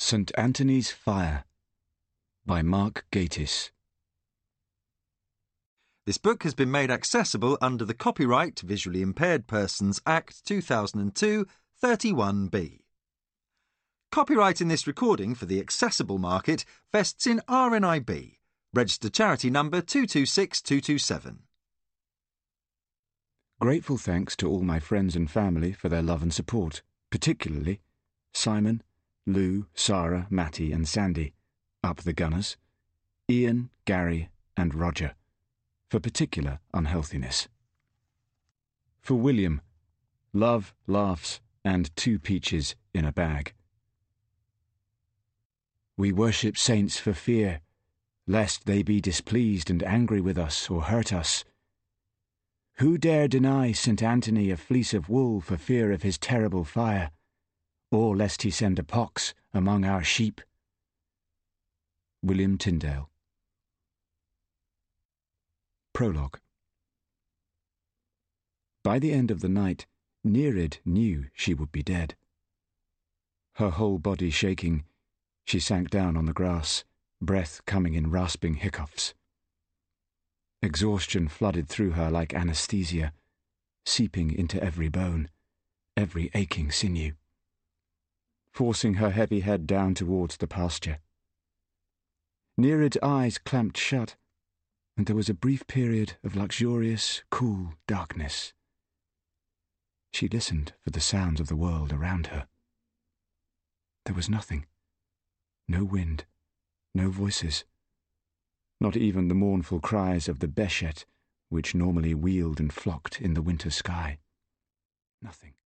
St. Anthony's Fire by Mark Gatiss. This book has been made accessible under the Copyright Visually Impaired Persons Act 2002 31B. Copyright in this recording for the accessible market vests in RNIB, registered charity number 226227. Grateful thanks to all my friends and family for their love and support, particularly Simon, Lou, Sarah, Matty and Sandy, up the Gunners, Ian, Gary and Roger, for particular unhealthiness. For William, love, laughs and 2 peaches in a bag. We worship saints for fear, lest they be displeased and angry with us or hurt us. Who dare deny St. Anthony a fleece of wool for fear of his terrible fire, or lest he send a pox among our sheep? William Tyndale. Prologue. By the end of the night, Nereid knew she would be dead. Her whole body shaking, she sank down on the grass, breath coming in rasping hiccoughs. Exhaustion flooded through her like anesthesia, seeping into every bone, every aching sinew, forcing her heavy head down towards the pasture. Nereid's eyes clamped shut, and there was a brief period of luxurious, cool darkness. She listened for the sounds of the world around her. There was nothing. No wind, no voices. Not even the mournful cries of the beshet, which normally wheeled and flocked in the winter sky. Nothing.